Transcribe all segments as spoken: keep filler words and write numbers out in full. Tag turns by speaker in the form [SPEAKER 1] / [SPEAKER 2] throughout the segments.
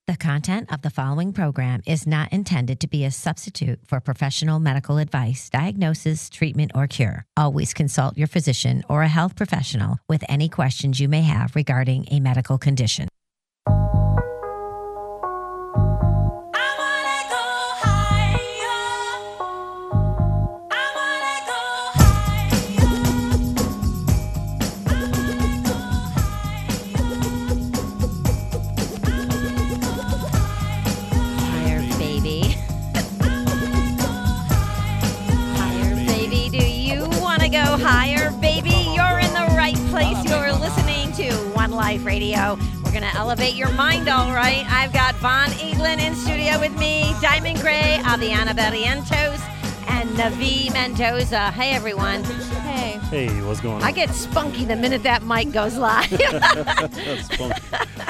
[SPEAKER 1] The content of the following program is not intended to be a substitute for professional medical advice, diagnosis, treatment, or cure. Always consult your physician or a health professional with any questions you may have regarding a medical condition.
[SPEAKER 2] Higher, baby. You're in the right place. You're listening to One Life Radio. We're going to elevate your mind, all right. I've got Von Eaglin in studio with me, Diamond Gray, Aviana Barrientos, and Navi Mendoza. Hey, everyone. Hey.
[SPEAKER 3] Hey, what's going on?
[SPEAKER 2] I get spunky the minute that mic goes live.
[SPEAKER 3] Spunky.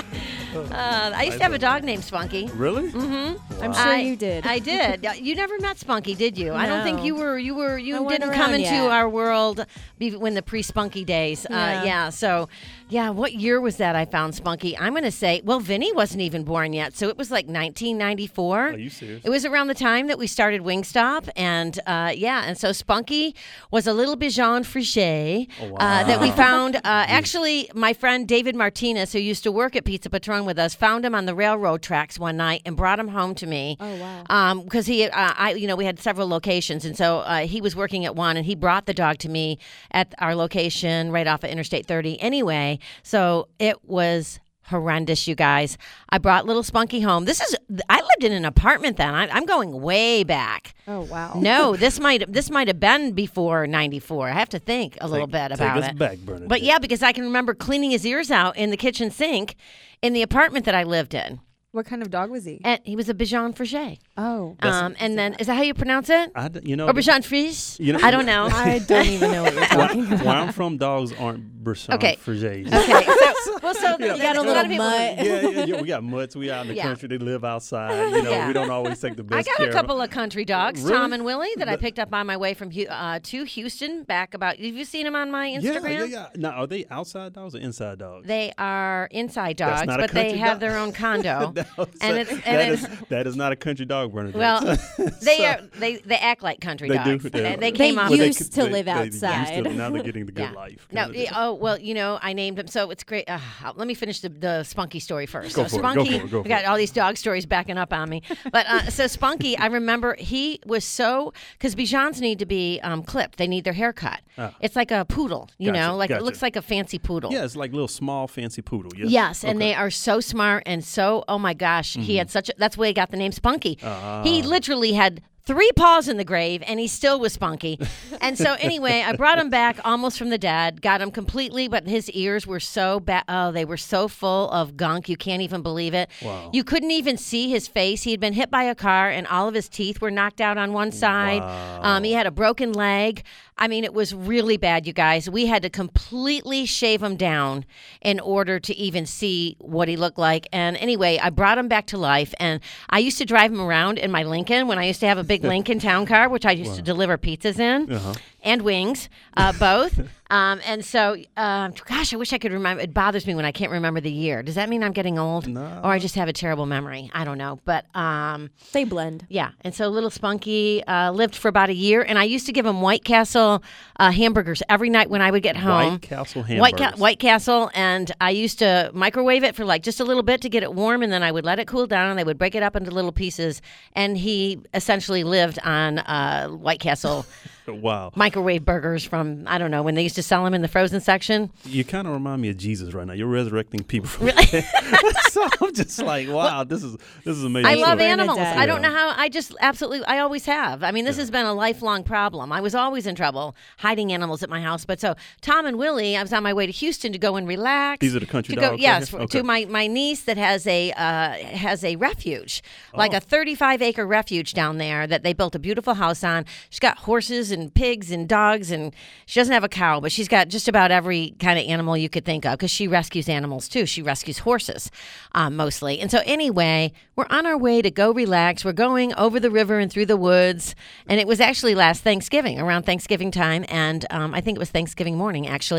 [SPEAKER 2] Uh, I used to have a dog named Spunky.
[SPEAKER 3] Really?
[SPEAKER 2] Mm-hmm.
[SPEAKER 3] Wow.
[SPEAKER 4] I'm sure
[SPEAKER 2] I,
[SPEAKER 4] you did.
[SPEAKER 2] I did. You never met Spunky, did you?
[SPEAKER 4] No.
[SPEAKER 2] I don't think you were. You were. You
[SPEAKER 4] I wasn't
[SPEAKER 2] didn't come
[SPEAKER 4] around
[SPEAKER 2] into
[SPEAKER 4] yet.
[SPEAKER 2] our world be- when the pre-Spunky days.
[SPEAKER 4] Yeah.
[SPEAKER 2] Uh, yeah. So, yeah. What year was that? I found Spunky. I'm going to say. Well, Vinny wasn't even born yet, so it was like nineteen ninety-four.
[SPEAKER 3] Are you serious?
[SPEAKER 2] It was around the time that we started Wingstop, and uh, yeah, and so Spunky was a little Bichon Frise
[SPEAKER 3] Oh, wow.
[SPEAKER 2] uh, that we found. Uh, actually, my friend David Martinez, who used to work at Pizza Patron with us, found him on the railroad tracks one night and brought him home to me.
[SPEAKER 4] Oh, wow.
[SPEAKER 2] Um, because he, uh, I, you know, we had several locations, and so uh, he was working at one, and he brought the dog to me at our location right off of Interstate thirty. Anyway, so it was horrendous, you guys. I brought little Spunky home. This is, I lived in an apartment then. I, I'm going way back.
[SPEAKER 4] Oh, wow.
[SPEAKER 2] No, this might this might have been before ninety-four. I have to think a little
[SPEAKER 3] Take-
[SPEAKER 2] bit about
[SPEAKER 3] take us
[SPEAKER 2] it.
[SPEAKER 3] back, Bernadette.
[SPEAKER 2] But yeah, because I can remember cleaning his ears out in the kitchen sink in the apartment that I lived in.
[SPEAKER 4] What kind of dog was he?
[SPEAKER 2] And he was a Bichon Frise.
[SPEAKER 4] Oh.
[SPEAKER 2] Um, and then, is that how you pronounce it?
[SPEAKER 3] I d- you know,
[SPEAKER 2] Or Bichon Frise?
[SPEAKER 3] You know-
[SPEAKER 2] I don't know.
[SPEAKER 4] I don't even know what you're talking
[SPEAKER 3] where,
[SPEAKER 4] about.
[SPEAKER 3] where I'm from, dogs aren't Bichon
[SPEAKER 2] Okay.
[SPEAKER 3] Frises.
[SPEAKER 2] Okay, so, well, so
[SPEAKER 3] You
[SPEAKER 2] you got a
[SPEAKER 4] little
[SPEAKER 2] lot of people.
[SPEAKER 4] mutt.
[SPEAKER 3] yeah, yeah, yeah, we got mutts. We out in the
[SPEAKER 2] Yeah.
[SPEAKER 3] country. They live outside. You know,
[SPEAKER 2] Yeah.
[SPEAKER 3] we don't always take the
[SPEAKER 2] I
[SPEAKER 3] best
[SPEAKER 2] got
[SPEAKER 3] care
[SPEAKER 2] a
[SPEAKER 3] of
[SPEAKER 2] couple
[SPEAKER 3] them.
[SPEAKER 2] of country dogs,
[SPEAKER 3] Really?
[SPEAKER 2] Tom and Willie, that I
[SPEAKER 3] The-
[SPEAKER 2] picked up on my way from Hu- uh, to Houston back about. Have you seen them on my Instagram?
[SPEAKER 3] Yeah, yeah, yeah. Now, are they outside dogs or inside dogs?
[SPEAKER 2] They are inside
[SPEAKER 3] That's
[SPEAKER 2] dogs,
[SPEAKER 3] not a
[SPEAKER 2] but they
[SPEAKER 3] country
[SPEAKER 2] have
[SPEAKER 3] dog.
[SPEAKER 2] their own condo.
[SPEAKER 3] That was-
[SPEAKER 2] and it's and
[SPEAKER 3] that
[SPEAKER 2] it's,
[SPEAKER 3] is- that is not a country dog, Bernadette.
[SPEAKER 2] well, they
[SPEAKER 3] So-
[SPEAKER 2] are they they act like country
[SPEAKER 3] They do.
[SPEAKER 2] dogs.
[SPEAKER 3] They-
[SPEAKER 2] They, they
[SPEAKER 4] They
[SPEAKER 2] came off.
[SPEAKER 4] used
[SPEAKER 3] Well,
[SPEAKER 4] to
[SPEAKER 3] they-
[SPEAKER 4] live
[SPEAKER 3] they- they
[SPEAKER 4] outside.
[SPEAKER 3] used to- now they're getting the good
[SPEAKER 2] Yeah.
[SPEAKER 3] life.
[SPEAKER 2] No,
[SPEAKER 3] kinda
[SPEAKER 2] y-
[SPEAKER 3] deal.
[SPEAKER 2] oh well, you know, I named him. So it's great. Uh, let me finish the, the Spunky story first.
[SPEAKER 3] Go
[SPEAKER 2] so
[SPEAKER 3] for it, go
[SPEAKER 2] Spunky,
[SPEAKER 3] for it, go
[SPEAKER 2] we
[SPEAKER 3] for
[SPEAKER 2] got
[SPEAKER 3] it.
[SPEAKER 2] all these dog stories backing up on me. But uh, so Spunky, I remember he was so because Bichons need to be um, clipped. They need their hair cut.
[SPEAKER 3] Ah.
[SPEAKER 2] It's like a poodle, you
[SPEAKER 3] Gotcha,
[SPEAKER 2] know, like it
[SPEAKER 3] gotcha.
[SPEAKER 2] looks like a fancy poodle.
[SPEAKER 3] Yeah, it's like a little small fancy poodle. Yes,
[SPEAKER 2] Yes, and
[SPEAKER 3] Okay.
[SPEAKER 2] they are so smart and so, oh my gosh, he had such a, that's why he got the name Spunky.
[SPEAKER 3] Ah.
[SPEAKER 2] He literally had three paws in the grave, and he still was spunky. And so anyway, I brought him back almost from the dead, got him completely, but his ears were so bad. Oh, they were so full of gunk. You can't even believe it.
[SPEAKER 3] Wow.
[SPEAKER 2] You couldn't even see his face. He had been hit by a car, and all of his teeth were knocked out on one side.
[SPEAKER 3] Wow.
[SPEAKER 2] Um, he had a broken leg. I mean, it was really bad, you guys. We had to completely shave him down in order to even see what he looked like. And anyway, I brought him back to life, and I used to drive him around in my Lincoln when I used to have a big Lincoln Town Car, which I used to deliver pizzas in
[SPEAKER 3] Uh-huh.
[SPEAKER 2] and wings, uh, both. Um, and so, um, gosh, I wish I could remember. It bothers me when I can't remember the year. Does that mean I'm getting old?
[SPEAKER 3] No.
[SPEAKER 2] Or I just have a terrible memory? I don't know. But um,
[SPEAKER 4] They blend.
[SPEAKER 2] yeah, and so little Spunky uh, lived for about a year, and I used to give him White Castle uh, hamburgers every night when I would get home.
[SPEAKER 3] White Castle
[SPEAKER 2] White, Ca-
[SPEAKER 3] hamburgers.
[SPEAKER 2] White Castle, and I used to microwave it for like just a little bit to get it warm, and then I would let it cool down, and they would break it up into little pieces, and he essentially lived on uh, White Castle
[SPEAKER 3] Wow.
[SPEAKER 2] microwave burgers from, I don't know, when they used to sell them in the frozen section.
[SPEAKER 3] You kind of remind me of Jesus right now. You're resurrecting people from
[SPEAKER 2] Really?
[SPEAKER 3] so I'm just like, wow, this is this is amazing.
[SPEAKER 2] I love
[SPEAKER 3] story.
[SPEAKER 2] animals.
[SPEAKER 4] Bernadette.
[SPEAKER 2] I don't know how. I just absolutely. I always have. I mean, this has been a lifelong problem. I was always in trouble hiding animals at my house. But so Tom and Willie, I was on my way to Houston to go and relax.
[SPEAKER 3] These are the country
[SPEAKER 2] to go,
[SPEAKER 3] dogs right
[SPEAKER 2] Yes,
[SPEAKER 3] here?
[SPEAKER 2] for-
[SPEAKER 3] Okay.
[SPEAKER 2] to my, my niece that has a uh, has a refuge, like
[SPEAKER 3] Oh.
[SPEAKER 2] a thirty-five acre refuge down there that they built a beautiful house on. She's got horses and pigs and dogs, and she doesn't have a cow, but she's got just about every kind of animal you could think of because she rescues animals too. She rescues horses um, mostly. And so anyway, we're on our way to go relax. We're going over the river and through the woods. And it was actually last Thanksgiving, around Thanksgiving time. And um, I think it was Thanksgiving morning, actually.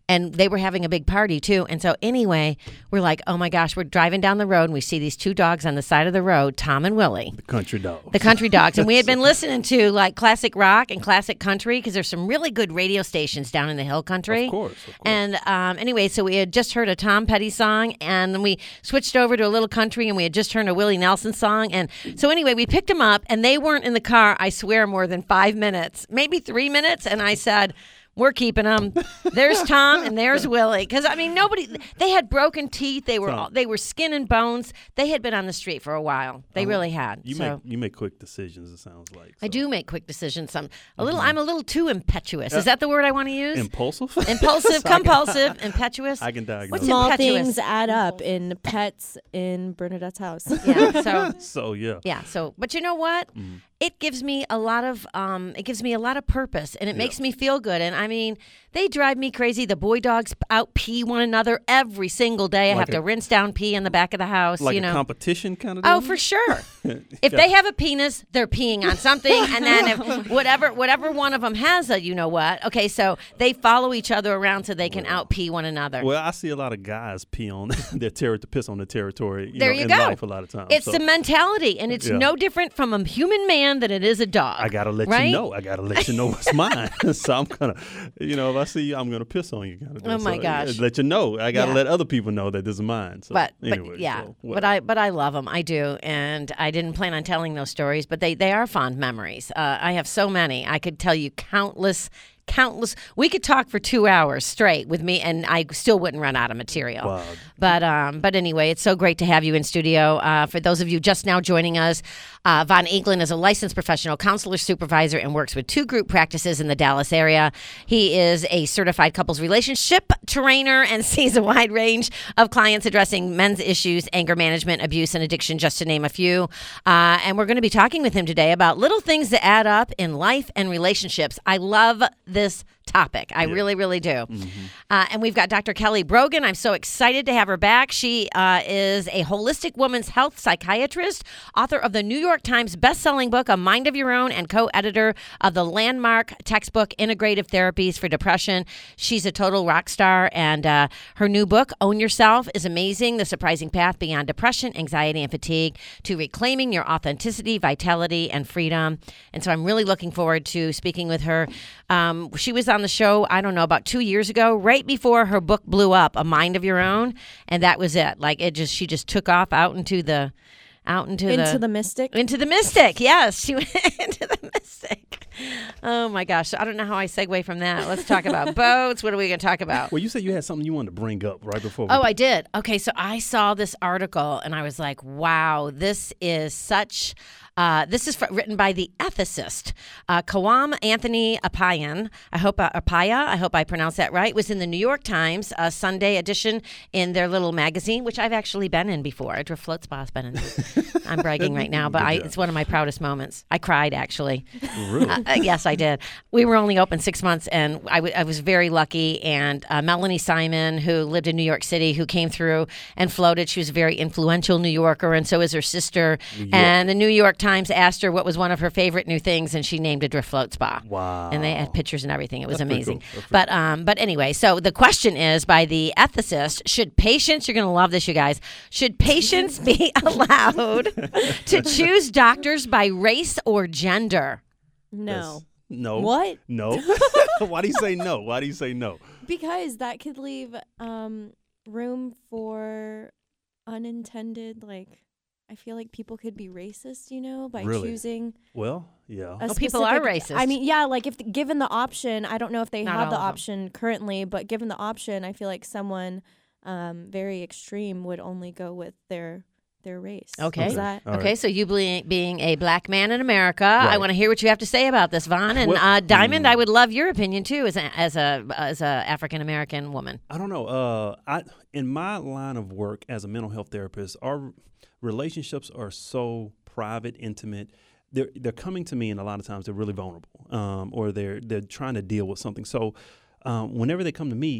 [SPEAKER 2] and they were having a big party too. And so anyway, we're like, oh my gosh, we're driving down the road and we see these two dogs on the side of the road, Tom and Willie.
[SPEAKER 3] The country dogs.
[SPEAKER 2] The country dogs. And we had been listening to like classic rock and classic country because there's some really good radio stations down in the hill country.
[SPEAKER 3] Of course, of course.
[SPEAKER 2] And um, anyway, so we had just heard a Tom Petty song and then we switched over to a little country and we had just heard a Willie Nelson song. And so anyway, we picked them up and they weren't in the car, I swear, more than five minutes, maybe three minutes. And I said, we're keeping them. There's Tom and there's Willie. Because I mean, nobody. They had broken teeth. They were all, they were skin and bones. They had been on the street for a while. They
[SPEAKER 3] Uh-huh.
[SPEAKER 2] really had.
[SPEAKER 3] You
[SPEAKER 2] so.
[SPEAKER 3] make you make quick decisions. It sounds like
[SPEAKER 2] I
[SPEAKER 3] so.
[SPEAKER 2] do make quick decisions. Some a little. I'm a little too impetuous. Is that the word I want to use?
[SPEAKER 3] Impulsive.
[SPEAKER 2] Impulsive,
[SPEAKER 3] So I can-
[SPEAKER 2] compulsive, impetuous.
[SPEAKER 3] I can diagnose.
[SPEAKER 2] What's
[SPEAKER 3] it.
[SPEAKER 4] Small
[SPEAKER 2] impetuous?
[SPEAKER 4] things add up in pets in Bernadette's house.
[SPEAKER 2] Yeah. So
[SPEAKER 3] So yeah.
[SPEAKER 2] yeah. So, but you know what?
[SPEAKER 3] Mhm.
[SPEAKER 2] It gives me a lot of um. It gives me a lot of purpose, and it
[SPEAKER 3] Yeah.
[SPEAKER 2] makes me feel good. And I mean, they drive me crazy. The boy dogs out pee one another every single day. I
[SPEAKER 3] Like
[SPEAKER 2] have
[SPEAKER 3] a-
[SPEAKER 2] to rinse down pee in the back of the house.
[SPEAKER 3] Like
[SPEAKER 2] you
[SPEAKER 3] a
[SPEAKER 2] know.
[SPEAKER 3] competition kind of.
[SPEAKER 2] Oh,
[SPEAKER 3] deal?
[SPEAKER 2] for sure. If they have a penis, they're peeing on something, and then if whatever whatever one of them has a, you know what? Okay, so they follow each other around so they can out pee one another.
[SPEAKER 3] Well, I see a lot of guys pee on their territory, piss on their territory. You
[SPEAKER 2] There
[SPEAKER 3] know,
[SPEAKER 2] you
[SPEAKER 3] in
[SPEAKER 2] go.
[SPEAKER 3] life a lot of times.
[SPEAKER 2] It's
[SPEAKER 3] so
[SPEAKER 2] the mentality, and it's
[SPEAKER 3] Yeah.
[SPEAKER 2] no different from a human man than it is a dog.
[SPEAKER 3] I gotta let
[SPEAKER 2] right?
[SPEAKER 3] you know. I gotta let you know what's mine. So I'm gonna, you know, if I see you, I'm gonna piss on you. Kind of
[SPEAKER 2] Oh, my
[SPEAKER 3] so,
[SPEAKER 2] gosh.
[SPEAKER 3] yeah, let you know. I gotta
[SPEAKER 2] Yeah.
[SPEAKER 3] let other people know that this is mine. So,
[SPEAKER 2] But,
[SPEAKER 3] anyway,
[SPEAKER 2] but yeah,
[SPEAKER 3] so,
[SPEAKER 2] but
[SPEAKER 3] whatever.
[SPEAKER 2] I but I love them. I do, and I didn't plan on telling those stories, but they they are fond memories. Uh, I have so many. I could tell you countless. Countless. We could talk for two hours straight with me, and I still wouldn't run out of material.
[SPEAKER 3] Wow.
[SPEAKER 2] But um, but anyway, it's so great to have you in studio. Uh, for those of you just now joining us, uh, Von Eaglin is a licensed professional counselor supervisor and works with two group practices in the Dallas area. He is a certified couples relationship trainer and sees a wide range of clients addressing men's issues, anger management, abuse, and addiction, just to name a few. Uh, and we're going to be talking with him today about little things that add up in life and relationships. I love this topic. I really, really do.
[SPEAKER 3] Mm-hmm.
[SPEAKER 2] Uh, and we've got Doctor Kelly Brogan. I'm so excited to have her back. She uh, is a holistic women's health psychiatrist, author of the New York Times bestselling book, A Mind of Your Own, and co-editor of the landmark textbook, Integrative Therapies for Depression. She's a total rock star, and uh, her new book, Own Yourself, is amazing. The surprising path beyond depression, anxiety, and fatigue to reclaiming your authenticity, vitality, and freedom. And so I'm really looking forward to speaking with her. Um, she was on the show, I don't know, about two years ago, right before her book blew up, A Mind of Your Own, and that was it. Like it just, she just took off out into the, out into,
[SPEAKER 4] Into
[SPEAKER 2] the,
[SPEAKER 4] the mystic.
[SPEAKER 2] into the mystic. Yes, she went into the mystic. Oh my gosh, I don't know how I segue from that. Let's talk about boats. What are we going to talk about?
[SPEAKER 3] Well, you said you had something you wanted to bring up right before. We
[SPEAKER 2] Oh, I did. Okay, so I saw this article and I was like, wow, this is such. Uh, this is fr- written by the ethicist, uh, Kawam Anthony Apayan. I hope uh, Apaya. I hope I pronounced that right. It was in the New York Times uh, Sunday edition in their little magazine, which I've actually been in before. Adra Float Spa's been in. There. I'm bragging right now, but
[SPEAKER 3] Good
[SPEAKER 2] I,
[SPEAKER 3] job.
[SPEAKER 2] it's one of my proudest moments. I cried actually.
[SPEAKER 3] Really?
[SPEAKER 2] Uh, uh, yes, I did. We were only open six months, and I, w- I was very lucky. And uh, Melanie Simon, who lived in New York City, who came through and floated. She was a very influential New Yorker, and so is her sister. And the New York Times asked her what was one of her favorite new things, and she named a Drift Float Spa.
[SPEAKER 3] Wow.
[SPEAKER 2] And they had pictures and everything. It was
[SPEAKER 3] That's pretty
[SPEAKER 2] amazing.
[SPEAKER 3] cool. That's pretty
[SPEAKER 2] But um, but anyway, so the question is by the ethicist: should patients? You're going to love this, you guys. Should patients be allowed to choose doctors by race or gender?
[SPEAKER 4] No.
[SPEAKER 3] That's- No.
[SPEAKER 4] What?
[SPEAKER 3] No. Why do you say no? Why do you say no?
[SPEAKER 4] Because that could leave um, room for unintended, like, I feel like people could be racist, you know, by
[SPEAKER 3] Really?
[SPEAKER 4] choosing
[SPEAKER 3] Well, yeah.
[SPEAKER 4] a
[SPEAKER 2] Oh, people are
[SPEAKER 4] specific-
[SPEAKER 2] racist.
[SPEAKER 4] I mean, yeah, like if given the option, I don't know if they
[SPEAKER 2] Not
[SPEAKER 4] have
[SPEAKER 2] all
[SPEAKER 4] the
[SPEAKER 2] of them.
[SPEAKER 4] option currently, but given the option, I feel like someone um, very extreme would only go with their their race.
[SPEAKER 2] Okay.
[SPEAKER 4] Is that
[SPEAKER 3] All
[SPEAKER 2] Okay,
[SPEAKER 3] right.
[SPEAKER 2] so you being, being a black man in America, I
[SPEAKER 3] Right.
[SPEAKER 2] want to hear what you have to say about this, Vaughn. And
[SPEAKER 3] Well,
[SPEAKER 2] uh, Diamond,
[SPEAKER 3] mm.
[SPEAKER 2] I would love your opinion too, as a as a as a African American woman.
[SPEAKER 3] I don't know. Uh, I in my line of work as a mental health therapist, our relationships are so private, intimate. They're they're coming to me, and a lot of times they're really vulnerable, um, or they're they're trying to deal with something. So, um, whenever they come to me,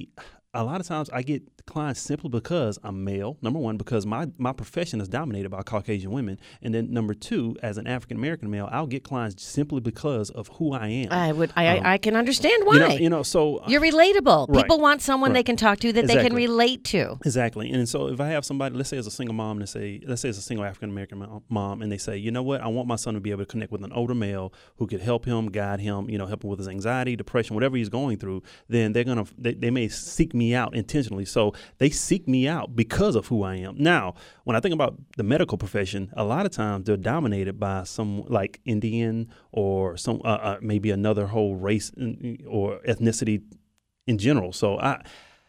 [SPEAKER 3] a lot of times I get clients simply because I'm male, number one, because my, my profession is dominated by Caucasian women. And then number two, as an African-American male, I'll get clients simply because of who I am.
[SPEAKER 2] I would. I,
[SPEAKER 3] Um,
[SPEAKER 2] I can understand why.
[SPEAKER 3] You know, you know so
[SPEAKER 2] You're relatable.
[SPEAKER 3] Right.
[SPEAKER 2] People want someone
[SPEAKER 3] Right.
[SPEAKER 2] they can talk to that they can
[SPEAKER 3] Exactly.
[SPEAKER 2] relate to.
[SPEAKER 3] Exactly. And so if I have somebody, let's say it's a single mom, and say, let's say it's a single African-American mo- mom, and they say, you know what, I want my son to be able to connect with an older male who could help him, guide him, you know, help him with his anxiety, depression, whatever he's going through, then they're going to, they, they may seek me out intentionally. So they seek me out because of who I am. Now, when I think about the medical profession, a lot of times they're dominated by some like Indian or some, uh, uh, maybe another whole race or ethnicity in general. So I,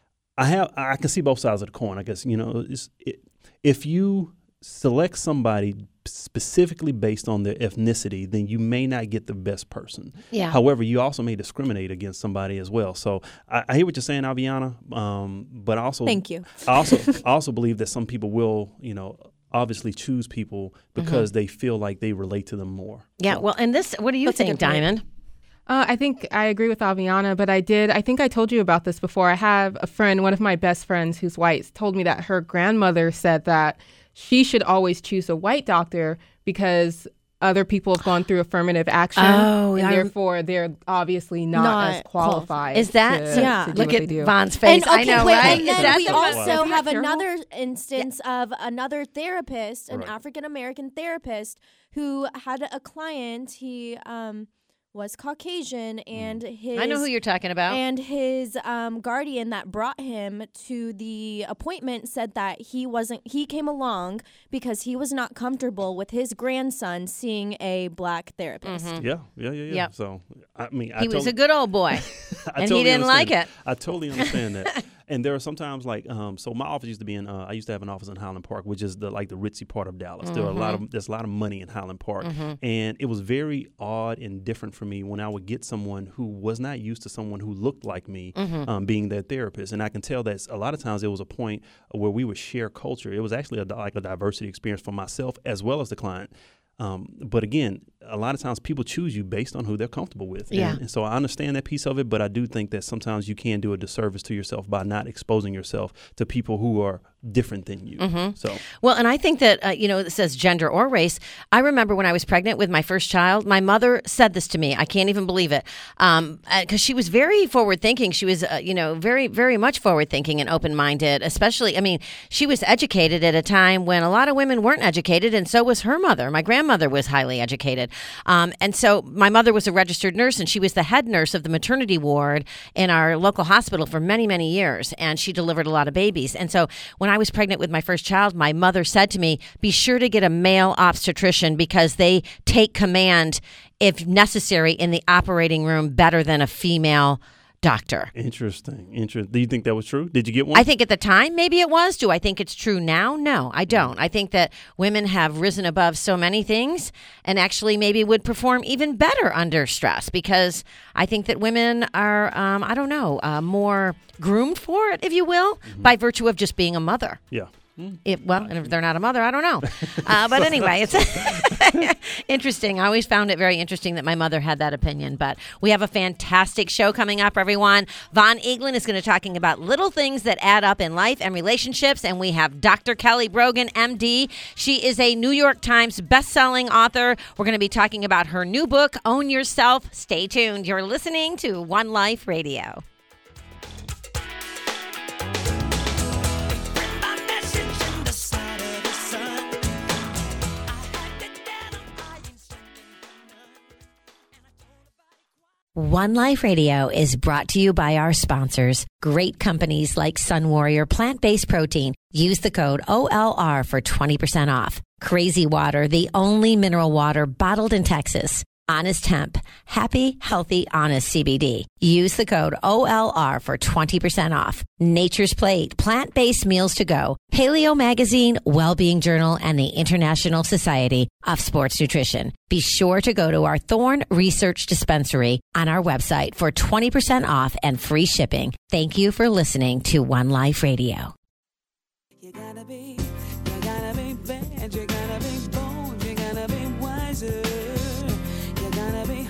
[SPEAKER 3] I have, I can see both sides of the coin. I guess, you know, it's, it, if you select somebody specifically based on their ethnicity, then you may not get the best person.
[SPEAKER 2] Yeah.
[SPEAKER 3] However, you also may discriminate against somebody as well. So I, I hear what you're saying, Aviana, um, but I also
[SPEAKER 4] Thank you.
[SPEAKER 3] I also I also believe that some people will, you know, obviously choose people because they feel like they relate to them more.
[SPEAKER 2] Yeah.
[SPEAKER 3] So-
[SPEAKER 2] Well, and this, what do you
[SPEAKER 4] That's a
[SPEAKER 2] think,
[SPEAKER 4] good point.
[SPEAKER 2] Diamond?
[SPEAKER 5] Uh, I think I agree with Aviana, but I did, I think I told you about this before. I have a friend, one of my best friends who's white, told me that her grandmother said that she should always choose a white doctor because other people have gone through affirmative action,
[SPEAKER 2] Oh,
[SPEAKER 5] and
[SPEAKER 2] I-
[SPEAKER 5] therefore they're obviously not,
[SPEAKER 4] Not
[SPEAKER 5] as qualified.
[SPEAKER 2] Is that
[SPEAKER 5] to,
[SPEAKER 2] so?
[SPEAKER 4] Yeah.
[SPEAKER 5] to do
[SPEAKER 2] Look
[SPEAKER 5] what
[SPEAKER 2] at
[SPEAKER 5] they do.
[SPEAKER 2] Von's face.
[SPEAKER 4] And, okay,
[SPEAKER 2] I know,
[SPEAKER 4] wait,
[SPEAKER 2] right?
[SPEAKER 4] and
[SPEAKER 2] Is
[SPEAKER 4] then
[SPEAKER 2] that
[SPEAKER 4] we
[SPEAKER 2] the-
[SPEAKER 4] also
[SPEAKER 2] Isn't that
[SPEAKER 4] have
[SPEAKER 2] terrible?
[SPEAKER 4] another instance of another therapist, an
[SPEAKER 3] Right.
[SPEAKER 4] African American therapist, who had a client. He um, was Caucasian, and his
[SPEAKER 2] I know who you're talking about.
[SPEAKER 4] and his um, guardian that brought him to the appointment said that he wasn't. He came along because he was not comfortable with his grandson seeing a black therapist.
[SPEAKER 3] Yeah, yeah, yeah, yeah.
[SPEAKER 2] Yep.
[SPEAKER 3] So I mean, I
[SPEAKER 2] he was
[SPEAKER 3] totally-
[SPEAKER 2] a good old boy.
[SPEAKER 3] I
[SPEAKER 2] and he
[SPEAKER 3] totally
[SPEAKER 2] didn't like
[SPEAKER 3] understand
[SPEAKER 2] it.
[SPEAKER 3] I totally understand that. And there are sometimes like, um, so my office used to be in, uh, I used to have an office in Highland Park, which is the like the ritzy part of Dallas. There are a lot
[SPEAKER 2] Mm-hmm.
[SPEAKER 3] of, there's a lot of money in Highland Park. And it was very odd and different for me when I would get someone who was not used to someone who looked like me
[SPEAKER 2] Mm-hmm.
[SPEAKER 3] um, being their therapist. And I can tell that a lot of times there was a point where we would share culture. It was actually a, like a diversity experience for myself as well as the client. Um, but again, a lot of times people choose you based on who they're comfortable with.
[SPEAKER 2] Yeah.
[SPEAKER 3] And, and so I understand that piece of it, but I do think that sometimes you can do a disservice to yourself by not exposing yourself to people who are different than you.
[SPEAKER 2] Mm-hmm.
[SPEAKER 3] So
[SPEAKER 2] Well, and I think that, uh, you know, it says gender or race. I remember when I was pregnant with my first child, my mother said this to me. I can't even believe it. Um, because she was very forward thinking. She was, uh, you know, very, very much forward thinking and open minded, especially, I mean, she was educated at a time when a lot of women weren't educated, and so was her mother. My grandmother was highly educated. Um, and so my mother was a registered nurse, and she was the head nurse of the maternity ward in our local hospital for many, many years. And she delivered a lot of babies. And so when I was pregnant with my first child, my mother said to me, be sure to get a male obstetrician because they take command, if necessary, in the operating room better than a female doctor.
[SPEAKER 3] interesting. Interesting. Do you think that was true? Did you get one?
[SPEAKER 2] I think at the time, maybe it was. Do I think it's true now? No, I don't. I think that women have risen above so many things and actually maybe would perform even better under stress because I think that women are, um, I don't know, uh, more groomed for it, if you will, by virtue of just being a mother.
[SPEAKER 3] yeah.
[SPEAKER 2] If, well, and if they're not a mother, I don't know. Uh, but anyway, it's interesting. I always found it very interesting that my mother had that opinion. But we have a fantastic show coming up, everyone. Von Eaglin is going to be talking about little things that add up in life and relationships. And we have Doctor Kelly Brogan, M D. She is a New York Times best-selling author. We're going to be talking about her new book, Own Yourself. Stay tuned. You're listening to One Life Radio. One Life Radio is brought to you by our sponsors, great companies like Sun Warrior Plant-Based Protein. Use the code O L R for twenty percent off. Crazy Water, the only mineral water bottled in Texas. Honest Hemp, happy, healthy, honest C B D. Use the code O L R for twenty percent off. Nature's Plate, plant-based meals to go. Paleo Magazine, Wellbeing Journal, and the International Society of Sports Nutrition. Be sure to go to our Thorne Research Dispensary on our website for twenty percent off and free shipping. Thank you for listening to One Life Radio.
[SPEAKER 6] You gotta be, you gotta be bad, you gotta be bold, you gotta be wiser. You gotta be hard,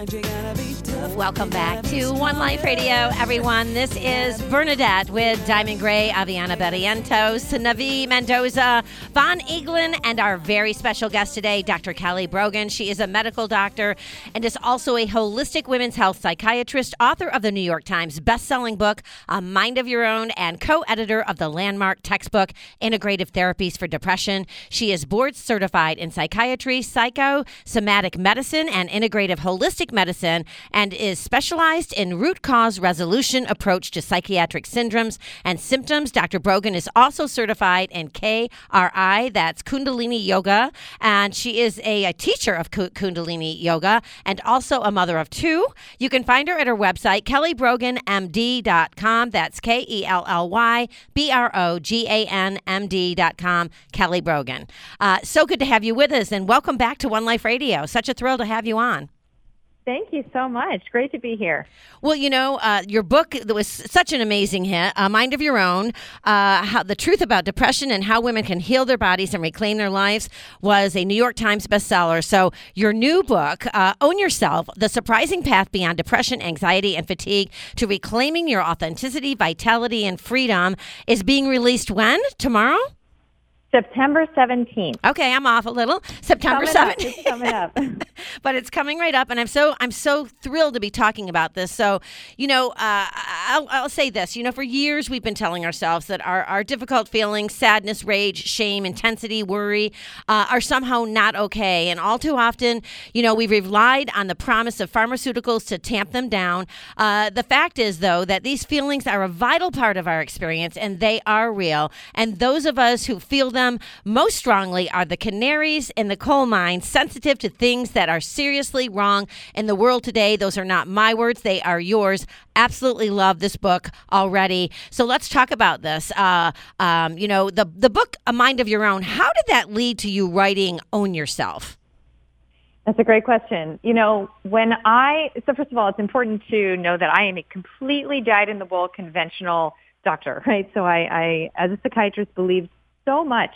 [SPEAKER 6] and you gotta be tough.
[SPEAKER 2] Welcome
[SPEAKER 6] You
[SPEAKER 2] back
[SPEAKER 6] gotta be
[SPEAKER 2] to One Life Radio, everyone. This is Bernadette with Diamond Gray, Aviana Barrientos, Navi Mendoza, Von Eaglin, and our very special guest today, Doctor Kelly Brogan. She is a medical doctor and is also a holistic women's health psychiatrist, author of the New York Times bestselling book, A Mind of Your Own, and co-editor of the landmark textbook, Integrative Therapies for Depression. She is board certified in psychiatry, psychosomatic medicine, and integrative holistic medicine, and is specialized in root cause resolution approach to psychiatric syndromes and symptoms. Doctor Brogan is also certified in K R I, that's Kundalini Yoga, and she is a, a teacher of Ku- Kundalini Yoga and also a mother of two. You can find her at her website, kelly brogan m d dot com. That's K E L L Y B R O G A N M D dot com, Kelly Brogan. Uh, so good to have you with us, and welcome back to One Life Radio. Such a thrill to have you on.
[SPEAKER 7] Thank you so much. Great to be here.
[SPEAKER 2] Well, you know, uh, your book that was such an amazing hit, A Mind of Your Own, uh, how, the truth about depression and how women can heal their bodies and reclaim their lives, was a New York Times bestseller. So your new book, uh, Own Yourself, The Surprising Path Beyond Depression, Anxiety, and Fatigue to Reclaiming Your Authenticity, Vitality, and Freedom, is being released when? Tomorrow?
[SPEAKER 7] September seventeenth.
[SPEAKER 2] Okay, I'm off a little. September
[SPEAKER 7] Coming up.
[SPEAKER 2] seventeenth.
[SPEAKER 7] It's coming up.
[SPEAKER 2] But it's coming right up, and I'm so I'm so thrilled to be talking about this. So, you know, uh, I'll, I'll say this. You know, for years we've been telling ourselves that our, our difficult feelings, sadness, rage, shame, intensity, worry, uh, are somehow not okay. And all too often, you know, we've relied on the promise of pharmaceuticals to tamp them down. Uh, the fact is, though, that these feelings are a vital part of our experience, and they are real. And those of us who feel them most strongly are the canaries in the coal mine, sensitive to things that are seriously wrong in the world today. Those are not my words, they are yours. Absolutely love this book already. So let's talk about this. Uh, um, you know, the, the book, A Mind of Your Own, how did that lead to you writing Own Yourself?
[SPEAKER 7] That's a great question. You know, when I, so first of all, it's important to know that I am a completely dyed-in-the-wool conventional doctor, right? So I, I, as a psychiatrist, believe so much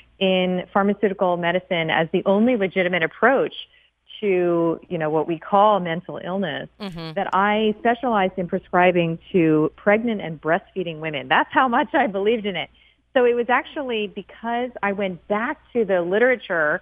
[SPEAKER 7] in pharmaceutical medicine as the only legitimate approach to, you know, what we call mental illness, mm-hmm. that I specialized in prescribing to pregnant and breastfeeding women. That's how much I believed in it. So it was actually because I went back to the literature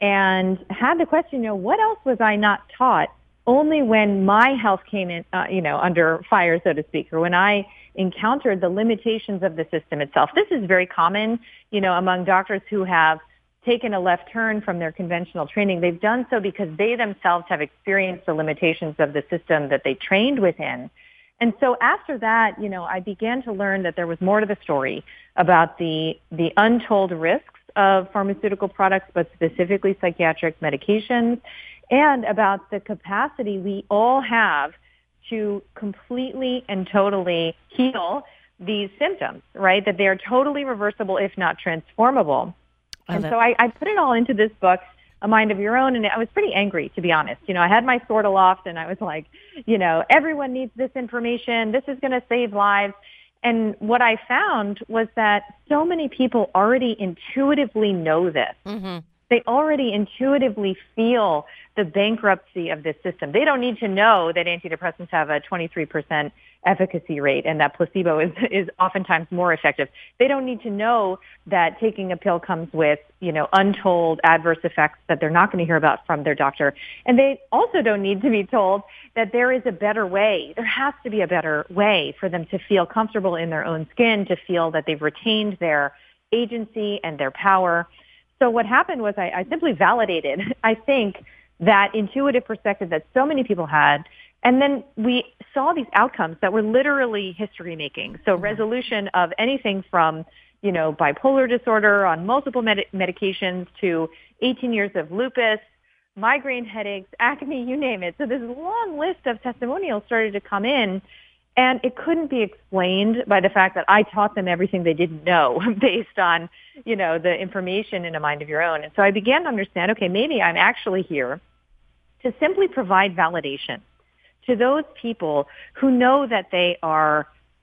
[SPEAKER 7] and had the question, you know, what else was I not taught? Only when my health came in, uh, you know, under fire, so to speak, or when I encountered the limitations of the system itself. This is very common, you know, among doctors who have taken a left turn from their conventional training. They've done so because they themselves have experienced the limitations of the system that they trained within. And so after that, you know, I began to learn that there was more to the story about the the untold risks of pharmaceutical products, but specifically psychiatric medications, and about the capacity we all have to completely and totally heal these symptoms, right? That they are totally reversible, if not transformable. And so I, I put it all into this book, A Mind of Your Own, and I was pretty angry, to be honest. You know, I had my sword aloft, and I was like, you know, everyone needs this information. This is going to save lives. And what I found was that so many people already intuitively know this. Mm-hmm. They already intuitively feel the bankruptcy of this system. They don't need to know that antidepressants have a twenty-three percent efficacy rate and that placebo is, is oftentimes more effective. They don't need to know that taking a pill comes with, you know, untold adverse effects that they're not going to hear about from their doctor. And they also don't need to be told that there is a better way. There has to be a better way for them to feel comfortable in their own skin, to feel that they've retained their agency and their power. So what happened was I, I simply validated, I think, that intuitive perspective that so many people had. And then we saw these outcomes that were literally history making. So resolution of anything from, you know, bipolar disorder on multiple med- medications to eighteen years of lupus, migraine headaches, acne, you name it. So this long list of testimonials started to come in. And it couldn't be explained by the fact that I taught them everything they didn't know based on, you know, the information in A Mind of Your Own. And so I began to understand, okay, maybe I'm actually here to simply provide validation to those people who know that they are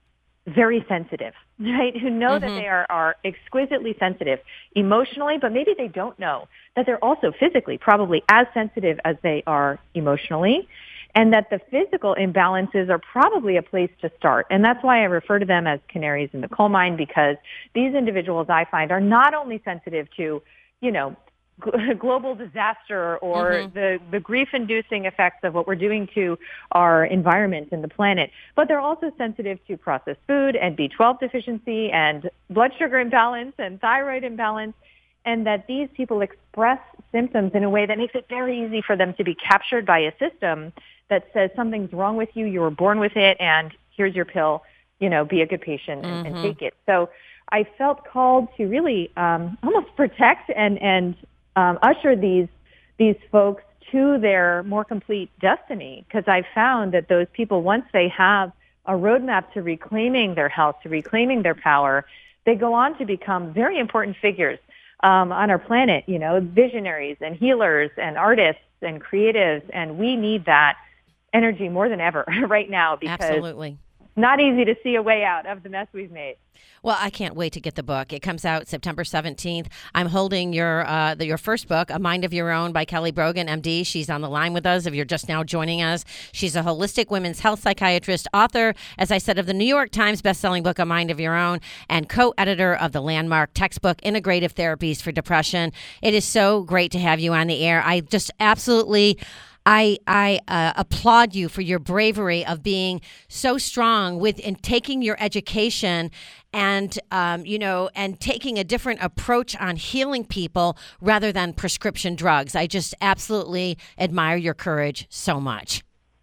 [SPEAKER 7] very sensitive, right? Who know mm-hmm. that they are, are exquisitely sensitive emotionally, but maybe they don't know that they're also physically probably as sensitive as they are emotionally. and that the physical imbalances are probably a place to start. And that's why I refer to them as canaries in the coal mine, because these individuals I find are not only sensitive to, you know, global disaster or mm-hmm. the, the grief-inducing effects of what we're doing to our environment and the planet, but they're also sensitive to processed food and B twelve deficiency and blood sugar imbalance and thyroid imbalance, and that these people express symptoms in a way that makes it very easy for them to be captured by a system that says something's wrong with you, you were born with it, and here's your pill, you know, be a good patient and, mm-hmm. and take it. So I felt called to really um, almost protect and, and Um, usher these these folks to their more complete destiny, because I've found that those people, once they have a roadmap to reclaiming their health, to reclaiming their power, they go on to become very important figures um, on our planet, you know, visionaries and healers and artists and creatives, and we need that energy more than ever right now, because
[SPEAKER 2] Absolutely.
[SPEAKER 7] Not easy to see a way out of the mess we've made.
[SPEAKER 2] Well, I can't wait to get the book. It comes out September seventeenth. I'm holding your uh, the, your first book, A Mind of Your Own by Kelly Brogan, M D. She's on the line with us if you're just now joining us. She's a holistic women's health psychiatrist, author, as I said, of the New York Times bestselling book, A Mind of Your Own, and co-editor of the landmark textbook, Integrative Therapies for Depression. It is so great to have you on the air. I just absolutely... I, I uh, applaud you for your bravery of being so strong with in taking your education and, um, you know, and taking a different approach on healing people rather than prescription drugs. I just absolutely admire your courage so much.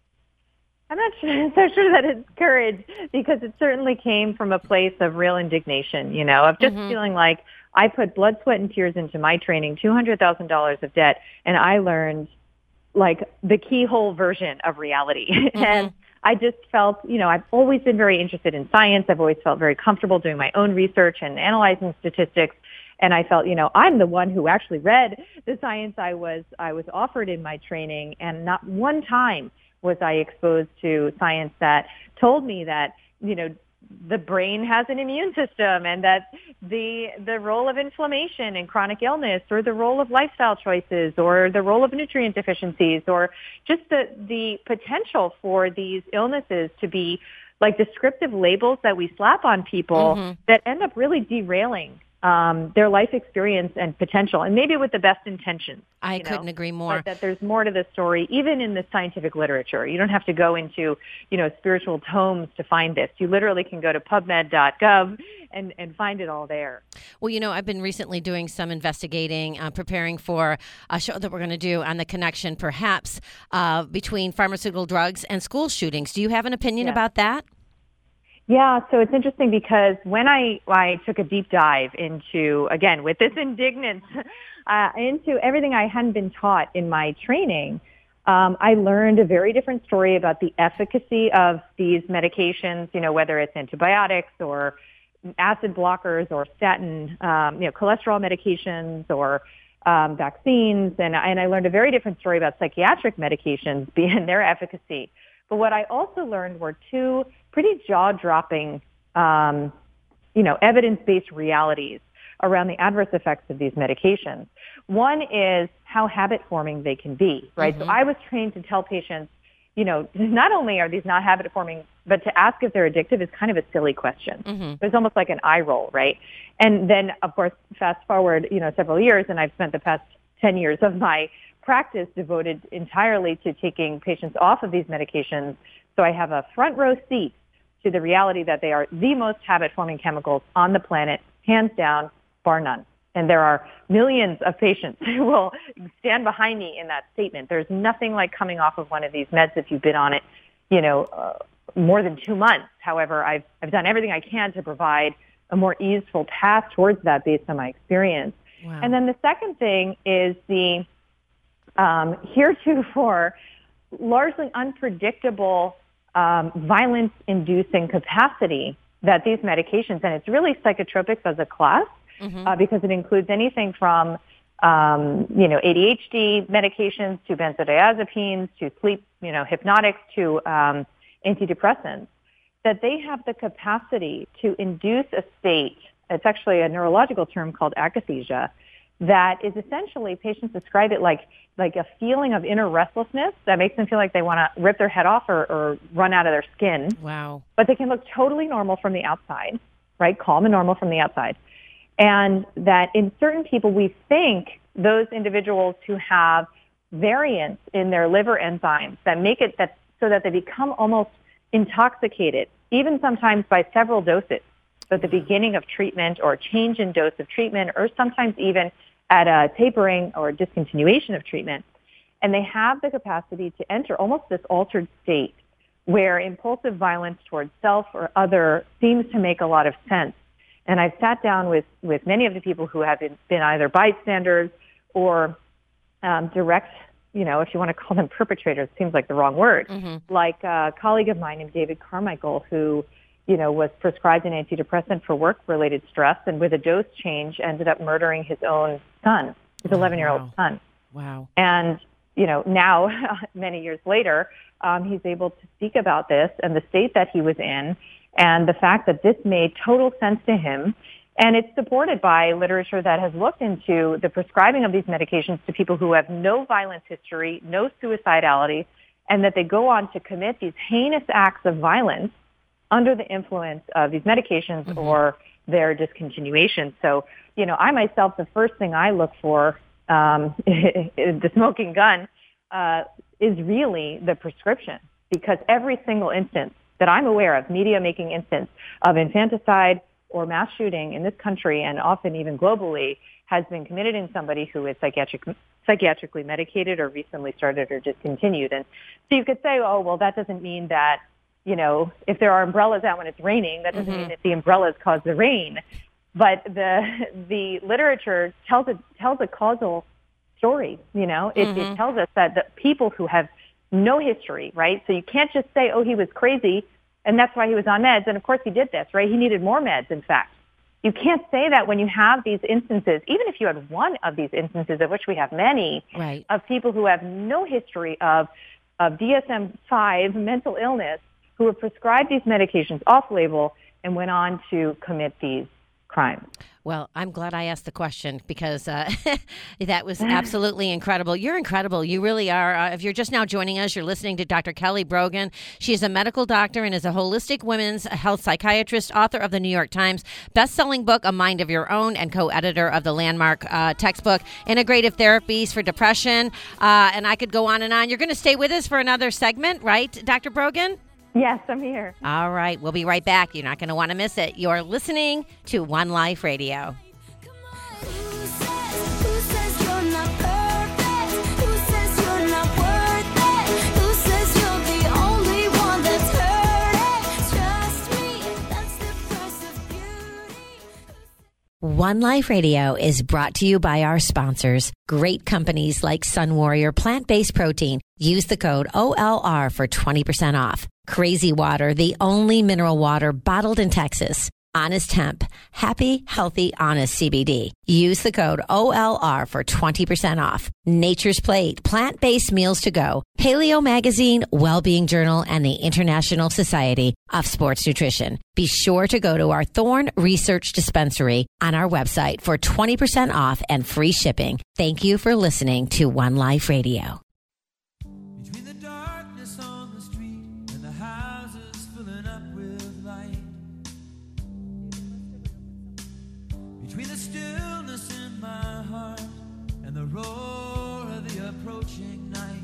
[SPEAKER 7] I'm not sure, so sure that it's courage, because it certainly came from a place of real indignation, you know, of just mm-hmm. feeling like I put blood, sweat, and tears into my training, two hundred thousand dollars of debt, and I learned like the keyhole version of reality. Mm-hmm. And I just felt, you know, I've always been very interested in science. I've always felt very comfortable doing my own research and analyzing statistics. And I felt, you know, I'm the one who actually read the science I was, I was offered in my training. And not one time was I exposed to science that told me that, you know, the brain has an immune system, and that the the role of inflammation and chronic illness, or the role of lifestyle choices, or the role of nutrient deficiencies, or just the the potential for these illnesses to be like descriptive labels that we slap on people mm-hmm. that end up really derailing um, their life experience and potential, and maybe with the best intentions.
[SPEAKER 2] I
[SPEAKER 7] you
[SPEAKER 2] couldn't
[SPEAKER 7] know?
[SPEAKER 2] agree more.
[SPEAKER 7] But that there's more to the story, even in the scientific literature. You don't have to go into, you know, spiritual tomes to find this. You literally can go to pubmed dot gov and, and find it all there.
[SPEAKER 2] Well, you know, I've been recently doing some investigating, uh, preparing for a show that we're going to do on the connection, perhaps, uh, between pharmaceutical drugs and school shootings. Do you have an opinion
[SPEAKER 7] yeah.
[SPEAKER 2] about that?
[SPEAKER 7] Yeah, so it's interesting because when I, I took a deep dive into, again, with this indignance, uh, into everything I hadn't been taught in my training, um, I learned a very different story about the efficacy of these medications, you know, whether it's antibiotics or acid blockers or statin, um, you know, cholesterol medications or um, vaccines. And, and I learned a very different story about psychiatric medications and their efficacy. But what I also learned were two pretty jaw-dropping, um, you know, evidence-based realities around the adverse effects of these medications. One is how habit-forming they can be, right? Mm-hmm. So I was trained to tell patients, you know, not only are these not habit-forming, but to ask if they're addictive is kind of a silly question. Mm-hmm. It's almost like an eye roll, right? And then, of course, fast forward, you know, several years, and I've spent the past ten years of my practice devoted entirely to taking patients off of these medications. So I have a front row seat to the reality that they are the most habit-forming chemicals on the planet, hands down, bar none. And there are millions of patients who will stand behind me in that statement. There's nothing like coming off of one of these meds if you've been on it, you know, uh, more than two months. However, I've, I've done everything I can to provide a more easeful path towards that based on my experience. Wow. And then the second thing is the um, heretofore largely unpredictable um, violence-inducing capacity that these medications, and it's really psychotropics as a class, mm-hmm. uh, because it includes anything from, um, you know, A D H D medications to benzodiazepines to sleep, you know, hypnotics to um, antidepressants, that they have the capacity to induce a state, it's actually a neurological term called akathisia, that is essentially, patients describe it like like a feeling of inner restlessness that makes them feel like they want to rip their head off or, or run out of their skin.
[SPEAKER 2] Wow.
[SPEAKER 7] But they can look totally normal from the outside, right? Calm and normal from the outside. And that in certain people, we think those individuals who have variants in their liver enzymes that make it that so that they become almost intoxicated, even sometimes by several doses. So at the beginning of treatment or change in dose of treatment, or sometimes even at a tapering or discontinuation of treatment. And they have the capacity to enter almost this altered state where impulsive violence towards self or other seems to make a lot of sense. And I've sat down with, with many of the people who have been, been either bystanders or um, direct, you know, if you want to call them perpetrators, it seems like the wrong word,
[SPEAKER 2] Mm-hmm.
[SPEAKER 7] like a colleague of mine named David Carmichael, who, you know, was prescribed an antidepressant for work-related stress and with a dose change ended up murdering his own son, his eleven-year-old
[SPEAKER 2] wow.
[SPEAKER 7] son.
[SPEAKER 2] Wow.
[SPEAKER 7] And, you know, now, many years later, um, he's able to speak about this and the state that he was in and the fact that this made total sense to him. And it's supported by literature that has looked into the prescribing of these medications to people who have no violence history, no suicidality, and that they go on to commit these heinous acts of violence under the influence of these medications mm-hmm. or their discontinuation. So, you know, I myself, the first thing I look for, um, the smoking gun, uh, is really the prescription, because every single instance that I'm aware of, media making instance of infanticide or mass shooting in this country and often even globally has been committed in somebody who is psychiatric, psychiatrically medicated or recently started or discontinued. And so you could say, oh, well, that doesn't mean that, you know, if there are umbrellas out when it's raining, that doesn't mm-hmm. mean that the umbrellas cause the rain. But the the literature tells a, tells a causal story, you know. It, mm-hmm. it tells us that the people who have no history, right? So you can't just say, oh, he was crazy, and that's why he was on meds. And, of course, he did this, right? He needed more meds, in fact. You can't say that when you have these instances, even if you had one of these instances, of which we have many,
[SPEAKER 2] right.
[SPEAKER 7] of people who have no history of, of D S M five mental illness, who were prescribed these medications off-label and went on to commit these crimes.
[SPEAKER 2] Well, I'm glad I asked the question because uh, that was absolutely incredible. You're incredible. You really are. Uh, if you're just now joining us, you're listening to Doctor Kelly Brogan. She is a medical doctor and is a holistic women's health psychiatrist, author of the New York Times best-selling book, A Mind of Your Own, and co-editor of the landmark uh, textbook, Integrative Therapies for Depression. Uh, and I could go on and on. You're going to stay with us for another segment, right, Doctor Brogan?
[SPEAKER 7] Yes, I'm here.
[SPEAKER 2] All right. We'll be right back. You're not going to want to miss it. You're listening to One Life Radio. One Life Radio is brought to you by our sponsors, great companies like Sun Warrior Plant-Based Protein. Use the code O L R for twenty percent off. Crazy Water, the only mineral water bottled in Texas. Honest Hemp, happy, healthy, honest C B D. Use the code O L R for twenty percent off. Nature's Plate, plant-based meals to go. Paleo Magazine, Wellbeing Journal, and the International Society of Sports Nutrition. Be sure to go to our Thorne Research Dispensary on our website for twenty percent off and free shipping. Thank you for listening to One Life Radio.
[SPEAKER 6] Between the darkness on the street and the houses filling up with light, between the stillness in my heart and the roar of the approaching night,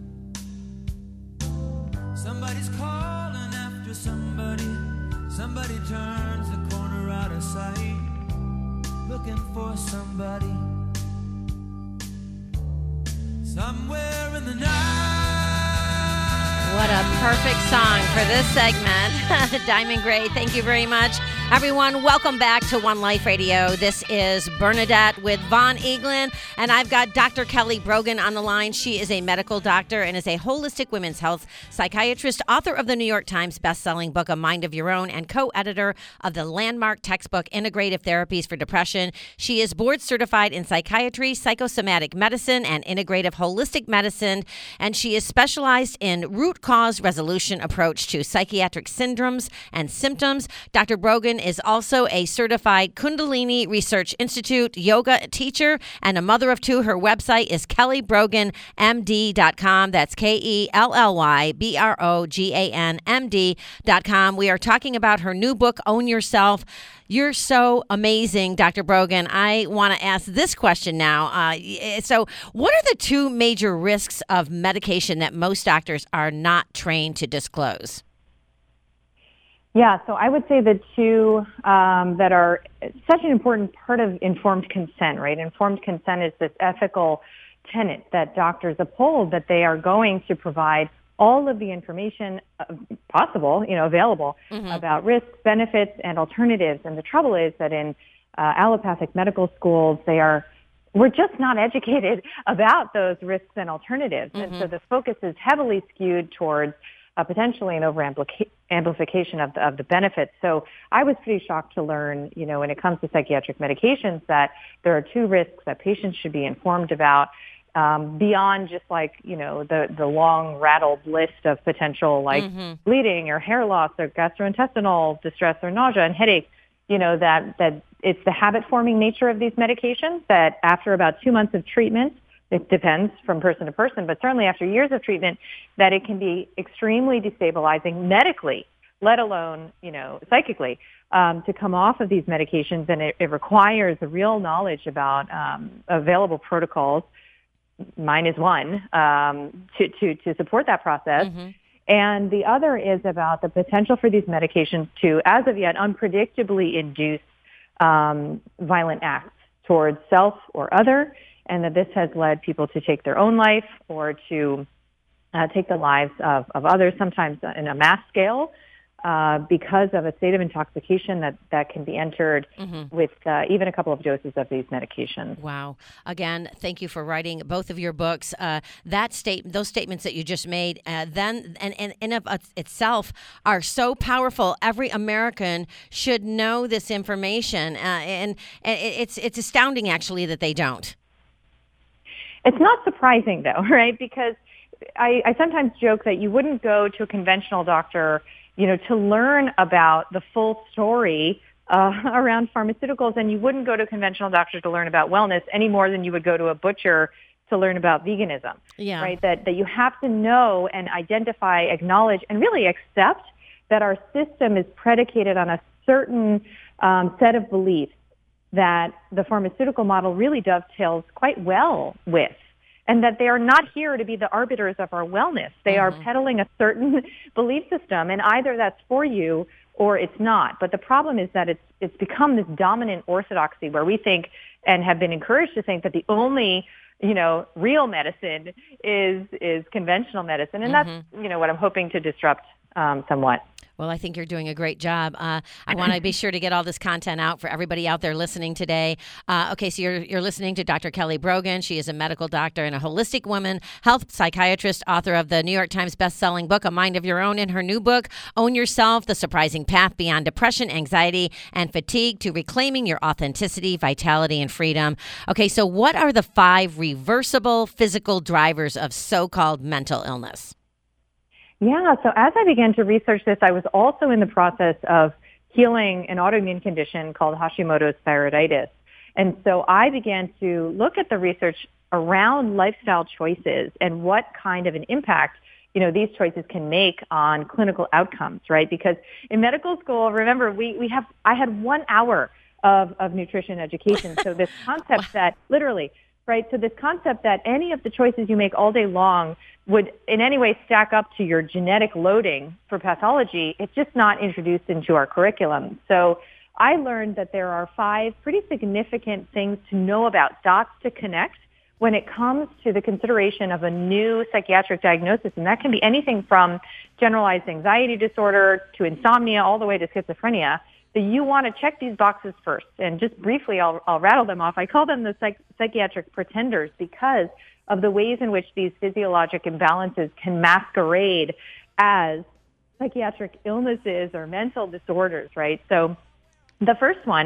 [SPEAKER 6] somebody's calling after somebody, somebody turns the corner out of sight, looking for somebody somewhere in the night.
[SPEAKER 2] What a perfect song for this segment. Diamond Gray, thank you very much. Everyone, welcome back to One Life Radio. This is Bernadette with Von Eaglin, and I've got Doctor Kelly Brogan on the line. She is a medical doctor and is a holistic women's health psychiatrist, author of the New York Times best-selling book, A Mind of Your Own, and co-editor of the landmark textbook, Integrative Therapies for Depression. She is board-certified in psychiatry, psychosomatic medicine, and integrative holistic medicine, and she is specialized in root cause resolution approach to psychiatric syndromes and symptoms. Doctor Brogan is also a certified Kundalini Research Institute yoga teacher and a mother of two. Her website is kelly brogan m d dot com. That's K E L L Y B R O G A N M D dot com. We are talking about her new book, Own Yourself. You're so amazing, Doctor Brogan. I want to ask this question now. Uh, so what are the two major risks of medication that most doctors are not trained to disclose?
[SPEAKER 7] Yeah, so I would say the two um, that are such an important part of informed consent, right? Informed consent is this ethical tenet that doctors uphold, that they are going to provide all of the information uh, possible, you know, available mm-hmm. about risks, benefits, and alternatives. And the trouble is that in uh, allopathic medical schools, they are, we're just not educated about those risks and alternatives. Mm-hmm. And so the focus is heavily skewed towards uh, potentially an over-amplification of the, of the benefits. So I was pretty shocked to learn, you know, when it comes to psychiatric medications, that there are two risks that patients should be informed about. Um, beyond just like, you know, the, the long rattled list of potential like mm-hmm. bleeding or hair loss or gastrointestinal distress or nausea and headache, you know, that, that it's the habit forming nature of these medications that after about two months of treatment, it depends from person to person, but certainly after years of treatment, that it can be extremely destabilizing medically, let alone, you know, psychically, um, to come off of these medications. And it, it requires a real knowledge about um, available protocols. Mine is one, um, to, to, to support that process. Mm-hmm. And the other is about the potential for these medications to, as of yet, unpredictably induce um, violent acts towards self or other, and that this has led people to take their own life or to uh, take the lives of, of others, sometimes in a mass scale, uh, because of a state of intoxication that, that can be entered mm-hmm. with uh, even a couple of doses of these medications.
[SPEAKER 2] Wow. Again, thank you for writing both of your books. Uh, that state, those statements that you just made, uh, then and, and in of itself are so powerful. Every American should know this information, uh, and, and it's it's astounding actually that they don't.
[SPEAKER 7] It's not surprising though, right? Because I, I sometimes joke that you wouldn't go to a conventional doctor, you know, to learn about the full story uh, around pharmaceuticals, and you wouldn't go to a conventional doctor to learn about wellness any more than you would go to a butcher to learn about veganism. Yeah. Right? That that you have to know and identify, acknowledge, and really accept that our system is predicated on a certain um, set of beliefs that the pharmaceutical model really dovetails quite well with. And that they are not here to be the arbiters of our wellness. They mm-hmm. are peddling a certain belief system, and either that's for you or it's not. But the problem is that it's it's become this dominant orthodoxy where we think and have been encouraged to think that the only, you know, real medicine is is conventional medicine, and mm-hmm. that's, you know, what I'm hoping to disrupt um, somewhat.
[SPEAKER 2] Well, I think you're doing a great job. Uh, I want to be sure to get all this content out for everybody out there listening today. Uh, okay, so you're you're listening to Doctor Kelly Brogan. She is a medical doctor and a holistic woman, health psychiatrist, author of the New York Times best-selling book, A Mind of Your Own. In her new book, Own Yourself, The Surprising Path Beyond Depression, Anxiety, and Fatigue to Reclaiming Your Authenticity, Vitality, and Freedom. Okay, so what are the five reversible physical drivers of so-called mental illness?
[SPEAKER 7] Yeah, so as I began to research this, I was also in the process of healing an autoimmune condition called Hashimoto's thyroiditis. And so I began to look at the research around lifestyle choices and what kind of an impact, you know, these choices can make on clinical outcomes, right? Because in medical school, remember, we, we have, I had one hour of, of nutrition education. So this concept that literally, right? So this concept that any of the choices you make all day long would in any way stack up to your genetic loading for pathology, it's just not introduced into our curriculum. So I learned that there are five pretty significant things to know about, dots to connect, when it comes to the consideration of a new psychiatric diagnosis. And that can be anything from generalized anxiety disorder to insomnia all the way to schizophrenia. So you want to check these boxes first. And just briefly, I'll, I'll rattle them off. I call them the psych- psychiatric pretenders because of the ways in which these physiologic imbalances can masquerade as psychiatric illnesses or mental disorders, right? So the first one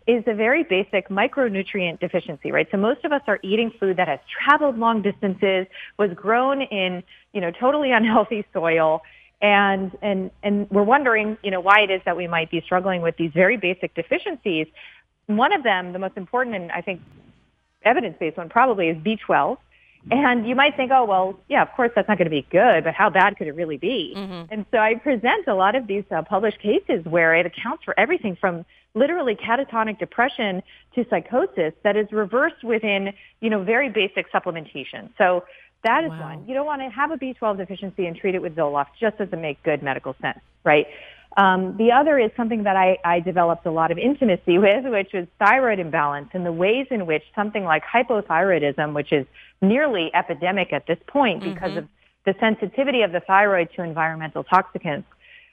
[SPEAKER 7] is a very basic micronutrient deficiency, right? So most of us are eating food that has traveled long distances, was grown in, you know, totally unhealthy soil, and and and we're wondering, you know, why it is that we might be struggling with these very basic deficiencies. One of them, the most important and I think evidence-based one probably, is B twelve. And you might think, oh, well, yeah, of course that's not going to be good, but how bad could it really be? Mm-hmm. And so I present a lot of these uh, published cases where it accounts for everything from literally catatonic depression to psychosis that is reversed within, you know, very basic supplementation. So that is
[SPEAKER 2] Wow.
[SPEAKER 7] one. You don't want to have a B twelve deficiency and treat it with Zoloft. Just doesn't make good medical sense, right? Um, the other is something that I, I developed a lot of intimacy with, which was thyroid imbalance and the ways in which something like hypothyroidism, which is nearly epidemic at this point mm-hmm. because of the sensitivity of the thyroid to environmental toxicants,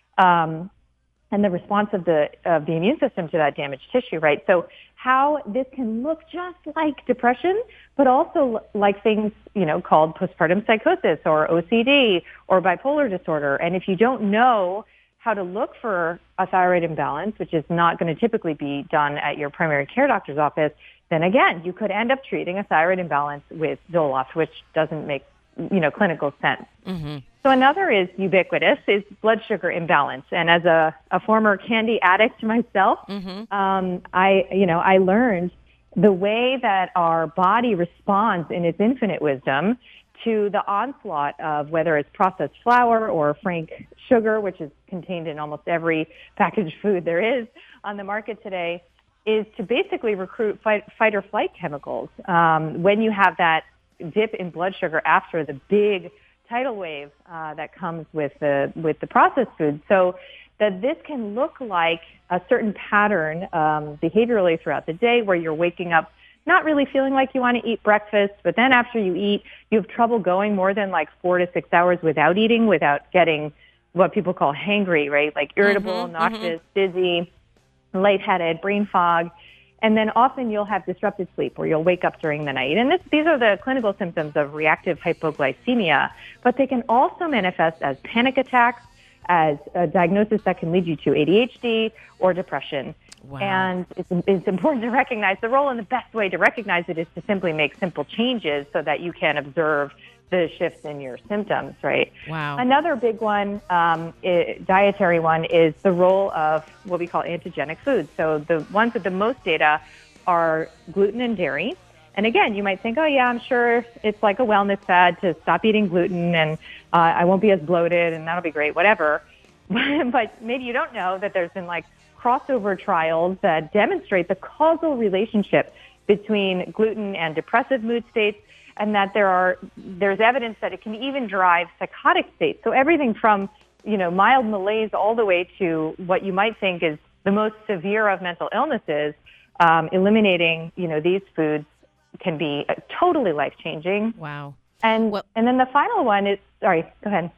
[SPEAKER 7] um, and the response of the of the immune system to that damaged tissue, right? So how this can look just like depression, but also like things, you know, called postpartum psychosis or O C D or bipolar disorder. And if you don't know how to look for a thyroid imbalance, which is not going to typically be done at your primary care doctor's office, then again, you could end up treating a thyroid imbalance with Zoloft, which doesn't make, you know, clinical sense. Mm-hmm. So another is ubiquitous, is blood sugar imbalance. And as a, a former candy addict myself, mm-hmm. um, I, you know, I learned the way that our body responds in its infinite wisdom to the onslaught of whether it's processed flour or frank sugar, which is contained in almost every packaged food there is on the market today, is to basically recruit fight, fight or flight chemicals. Um, when you have that dip in blood sugar after the big tidal wave uh, that comes with the with the processed food, so that this can look like a certain pattern um, behaviorally throughout the day, where you're waking up not really feeling like you want to eat breakfast, but then after you eat, you have trouble going more than like four to six hours without eating, without getting what people call hangry, right? Like irritable, mm-hmm, nauseous, mm-hmm. dizzy, lightheaded, brain fog. And then often you'll have disrupted sleep, where you'll wake up during the night. And this, these are the clinical symptoms of reactive hypoglycemia, but they can also manifest as panic attacks, as a diagnosis that can lead you to A D H D or depression.
[SPEAKER 2] Wow.
[SPEAKER 7] And it's, it's important to recognize the role, and the best way to recognize it is to simply make simple changes so that you can observe the shifts in your symptoms, right?
[SPEAKER 2] Wow.
[SPEAKER 7] Another big one, um, I- dietary one, is the role of what we call antigenic foods. So the ones with the most data are gluten and dairy. And again, you might think, oh, yeah, I'm sure it's like a wellness fad to stop eating gluten and uh, I won't be as bloated and that'll be great, whatever. But maybe you don't know that there's been like crossover trials that demonstrate the causal relationship between gluten and depressive mood states, and that there are there's evidence that it can even drive psychotic states. So everything from, you know, mild malaise all the way to what you might think is the most severe of mental illnesses. Um, eliminating, you know, these foods can be uh, totally life-changing.
[SPEAKER 2] Wow.
[SPEAKER 7] And
[SPEAKER 2] well,
[SPEAKER 7] and then the final one is, sorry, go ahead.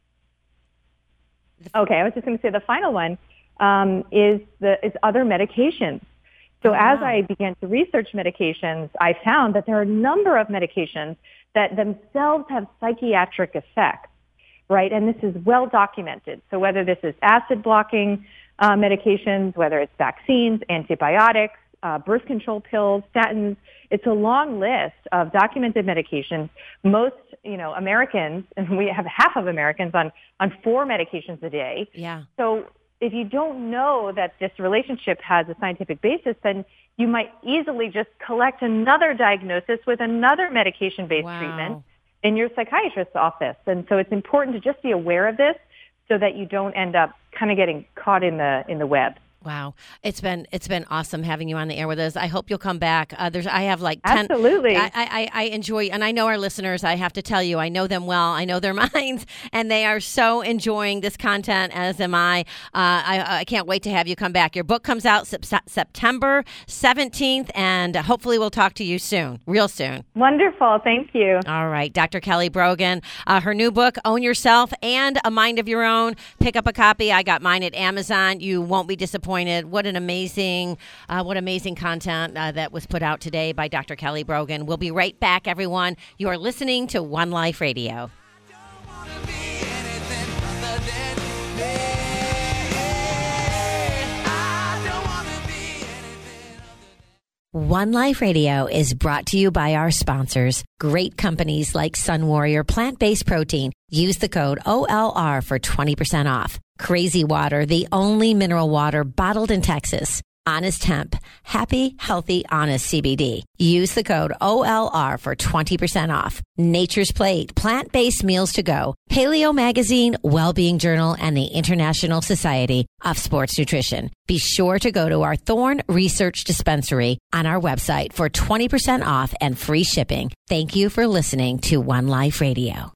[SPEAKER 7] Okay, I was just going to say the final one um, is the is other medications. So
[SPEAKER 2] oh,
[SPEAKER 7] as
[SPEAKER 2] wow.
[SPEAKER 7] I began to research medications, I found that there are a number of medications that themselves have psychiatric effects, right? And this is well documented. So whether this is acid blocking uh, medications, whether it's vaccines, antibiotics, uh, birth control pills, statins, it's a long list of documented medications. Most, you know, Americans, and we have half of Americans on, on four medications a day.
[SPEAKER 2] Yeah.
[SPEAKER 7] So if you don't know that this relationship has a scientific basis, then you might easily just collect another diagnosis with another medication-based
[SPEAKER 2] wow.
[SPEAKER 7] treatment in your psychiatrist's office. And so it's important to just be aware of this so that you don't end up kind of getting caught in the in the web.
[SPEAKER 2] Wow, it's been it's been awesome having you on the air with us. I hope you'll come back. Uh, there's I have like ten.
[SPEAKER 7] Absolutely.
[SPEAKER 2] I, I I enjoy, and I know our listeners. I have to tell you, I know them well. I know their minds, and they are so enjoying this content. As am I. Uh, I I can't wait to have you come back. Your book comes out sep- September seventeenth, and hopefully we'll talk to you soon, real soon.
[SPEAKER 7] Wonderful. Thank you.
[SPEAKER 2] All right, Doctor Kelly Brogan. Uh, her new book, Own Yourself and A Mind of Your Own. Pick up a copy. I got mine at Amazon. You won't be disappointed. What an amazing, uh, what amazing content uh, that was put out today by Doctor Kelly Brogan. We'll be right back, everyone. You are listening to One Life Radio.
[SPEAKER 1] One Life Radio is brought to you by our sponsors, great companies like Sun Warrior Plant-Based Protein. Use the code O L R for twenty percent off. Crazy Water, the only mineral water bottled in Texas. Honest Hemp, happy, healthy, honest C B D. Use the code O L R for twenty percent off. Nature's Plate, plant-based meals to go. Paleo Magazine, Wellbeing Journal, and the International Society of Sports Nutrition. Be sure to go to our Thorne Research Dispensary on our website for twenty percent off and free shipping. Thank you for listening to One Life Radio.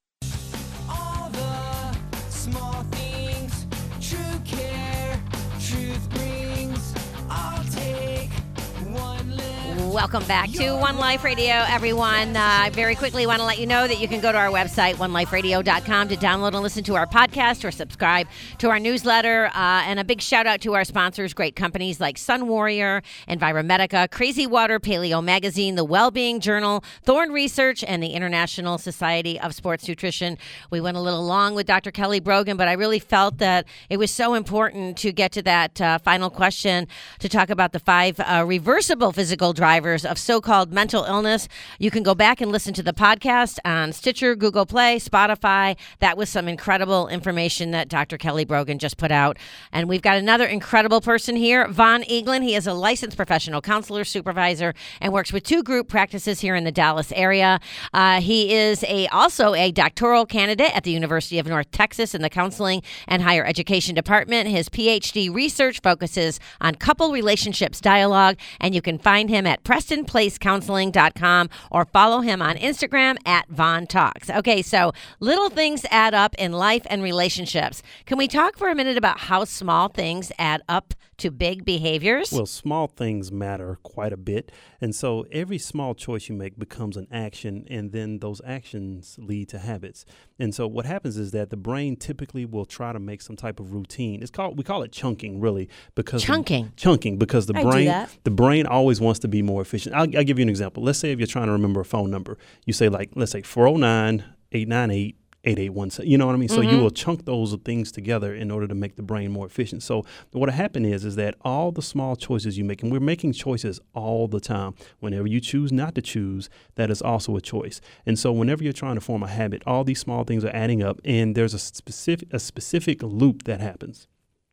[SPEAKER 6] All the small things, true care, truth brings. I'll take one lift.
[SPEAKER 2] Welcome back to One Life Radio, everyone. Uh, very quickly want to let you know that you can go to our website, one life radio dot com, to download and listen to our podcast or subscribe to our newsletter. Uh, and a big shout out to our sponsors, great companies like Sun Warrior, Enviromedica, Crazy Water, Paleo Magazine, the Wellbeing Journal, Thorne Research, and the International Society of Sports Nutrition. We went a little long with Doctor Kelly Brogan, but I really felt that it was so important to get to that uh, final question to talk about the five uh, reversible physical drivers of so-called mental illness. You can go back and listen to the podcast on Stitcher, Google Play, Spotify. That was some incredible information that Doctor Kelly Brogan just put out. And we've got another incredible person here, Von Eaglin. He is a licensed professional counselor, supervisor, and works with two group practices here in the Dallas area. Uh, he is a also a doctoral candidate at the University of North Texas in the Counseling and Higher Education Department. His P H D research focuses on couple relationships dialogue, and you can find him at preston place counseling dot com or follow him on Instagram at Von Talks. Okay, so little things add up in life and relationships. Can we talk for a minute about how small things add up to big behaviors?
[SPEAKER 3] Well, small things matter quite a bit. And so every small choice you make becomes an action, and then those actions lead to habits. And so what happens is that the brain typically will try to make some type of routine. It's called, we call it chunking, really, because
[SPEAKER 2] Chunking?
[SPEAKER 3] The, chunking, because the
[SPEAKER 4] I do
[SPEAKER 3] brain,
[SPEAKER 4] that.
[SPEAKER 3] the brain always wants to be more efficient. I'll, I'll give you an example. Let's say if you're trying to remember a phone number, you say like, let's say four oh nine, eight nine eight, eight eight one seven. You know what I mean? So
[SPEAKER 2] Mm-hmm.
[SPEAKER 3] you will chunk those things together in order to make the brain more efficient. So what happened is, is that all the small choices you make, and we're making choices all the time. Whenever you choose not to choose, that is also a choice. And so whenever you're trying to form a habit, all these small things are adding up, and there's a specific a specific loop that happens.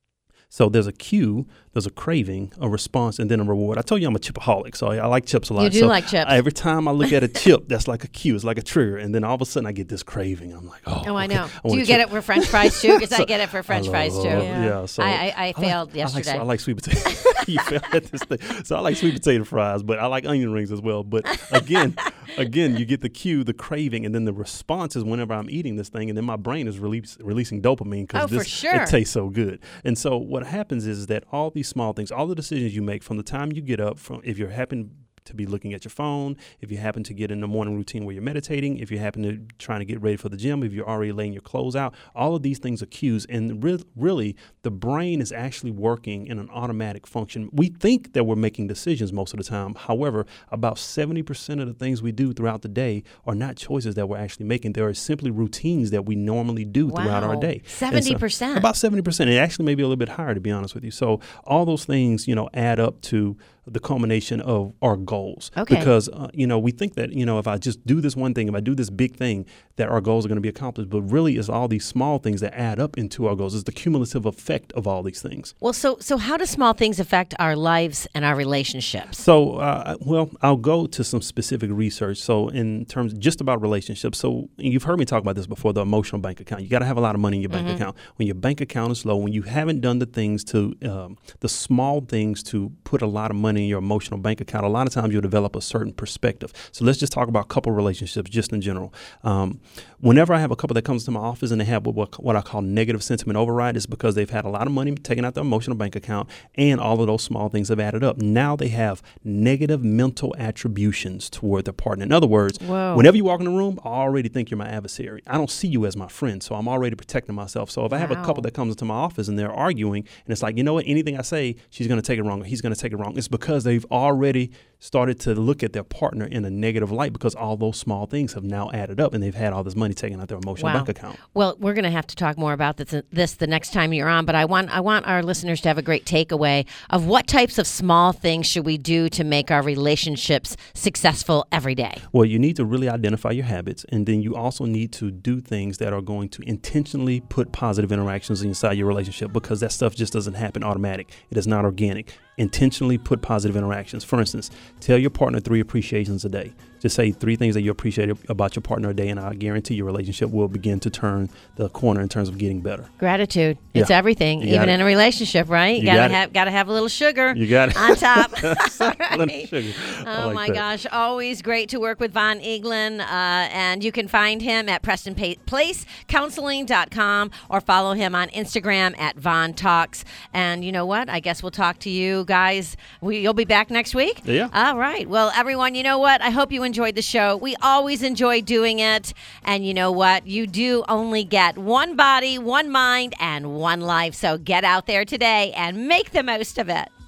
[SPEAKER 3] So there's a cue, there's a craving, a response, and then a reward. I told you I'm a chipaholic, so I, I like chips a lot.
[SPEAKER 2] You do
[SPEAKER 3] so
[SPEAKER 2] like chips.
[SPEAKER 3] I, every time I look at a chip, that's like a cue. It's like a trigger. And then all of a sudden I get this craving. I'm like, oh,
[SPEAKER 2] Oh, I
[SPEAKER 3] okay,
[SPEAKER 2] know.
[SPEAKER 3] want
[SPEAKER 2] Do you
[SPEAKER 3] a
[SPEAKER 2] get
[SPEAKER 3] chip.
[SPEAKER 2] it for French fries, too? Because I
[SPEAKER 3] So-
[SPEAKER 2] get it for French
[SPEAKER 3] I
[SPEAKER 2] fries,
[SPEAKER 3] love-
[SPEAKER 2] too.
[SPEAKER 3] Yeah.
[SPEAKER 4] Yeah.
[SPEAKER 3] so
[SPEAKER 2] I- I- I failed
[SPEAKER 3] like,
[SPEAKER 2] yesterday.
[SPEAKER 3] I like, I like sweet potato. You failed at this thing. So I like sweet potato fries, but I like onion rings as well. But again, again, you get the cue, the craving, and then the response is whenever I'm eating this thing, and then my brain is release, releasing dopamine because
[SPEAKER 2] Oh, for
[SPEAKER 3] this
[SPEAKER 2] sure.
[SPEAKER 3] it tastes so good. And so what happens is, is that all these small things, all the decisions you make from the time you get up, from if you're happen to be looking at your phone, if you happen to get in the morning routine where you're meditating, if you happen to trying to get ready for the gym, if you're already laying your clothes out, all of these things are cues. And re- really, the brain is actually working in an automatic function. We think that we're making decisions most of the time. However, about seventy percent of the things we do throughout the day are not choices that we're actually making. They are simply routines that we normally do throughout our
[SPEAKER 2] Wow.
[SPEAKER 3] day. And so-
[SPEAKER 2] seventy percent.
[SPEAKER 3] about seventy percent. It actually may be a little bit higher, to be honest with you. So all those things, you know, add up to the culmination of our goals.
[SPEAKER 2] Okay.
[SPEAKER 3] Because, uh, you know, we think that, you know, if I just do this one thing, if I do this big thing, that our goals are going to be accomplished. But really, it's all these small things that add up into our goals. It's the cumulative effect of all these things.
[SPEAKER 2] Well, so so how do small things affect our lives and our relationships?
[SPEAKER 3] So, uh, well, I'll go to some specific research. So, in terms just about relationships, so you've heard me talk about this before, the emotional bank account. You got to have a lot of money in your bank
[SPEAKER 2] Mm-hmm.
[SPEAKER 3] account. When your bank account is low, when you haven't done the things to, um, the small things to put a lot of money in your emotional bank account, a lot of times you'll develop a certain perspective. So, let's just talk about couple relationships just in general. Um, whenever I have a couple that comes to my office and they have what, what I call negative sentiment override, it's because they've had a lot of money taken out their emotional bank account, and all of those small things have added up. Now they have negative mental attributions toward their partner. In other words,
[SPEAKER 2] Whoa.
[SPEAKER 3] whenever you walk in the room, I already think you're my adversary. I don't see you as my friend, so I'm already protecting myself. So if I have a
[SPEAKER 2] Wow.
[SPEAKER 3] couple that comes into my office and they're arguing, and it's like, you know what, anything I say, she's going to take it wrong, or he's going to take it wrong, it's because they've already started to look at their partner in a negative light because all those small things have now added up and they've had all this money taken out their emotional
[SPEAKER 2] Wow.
[SPEAKER 3] bank account.
[SPEAKER 2] Well, we're going to have to talk more about this, this the next time you're on, but I want I want our listeners to have a great takeaway of what types of small things should we do to make our relationships successful every day.
[SPEAKER 3] Well, you need to really identify your habits, and then you also need to do things that are going to intentionally put positive interactions inside your relationship, because that stuff just doesn't happen automatic. It is not organic. Intentionally put positive interactions. For instance, tell your partner three appreciations a day. Just say three things that you appreciate about your partner a day, and I guarantee your relationship will begin to turn the corner in terms of getting better.
[SPEAKER 2] Gratitude. It's
[SPEAKER 3] Yeah.
[SPEAKER 2] everything,
[SPEAKER 3] You
[SPEAKER 2] even
[SPEAKER 3] got it.
[SPEAKER 2] in a relationship, right? You,
[SPEAKER 3] You
[SPEAKER 2] gotta
[SPEAKER 3] got it.
[SPEAKER 2] have gotta have a little sugar
[SPEAKER 3] You got it.
[SPEAKER 2] on top. All
[SPEAKER 3] Little
[SPEAKER 2] right.
[SPEAKER 3] sugar. I
[SPEAKER 2] Oh
[SPEAKER 3] like
[SPEAKER 2] my
[SPEAKER 3] that.
[SPEAKER 2] gosh, always great to work with Von Eaglin. Uh, and you can find him at preston place counseling dot com or follow him on Instagram at Von Talks. And you know what? I guess we'll talk to you guys. We, you'll be back next week?
[SPEAKER 3] Yeah.
[SPEAKER 2] All right. Well, everyone, you know what? I hope you enjoyed the show. We always enjoy doing it. And you know what? You do only get one body, one mind, and one life. So get out there today and make the most of it.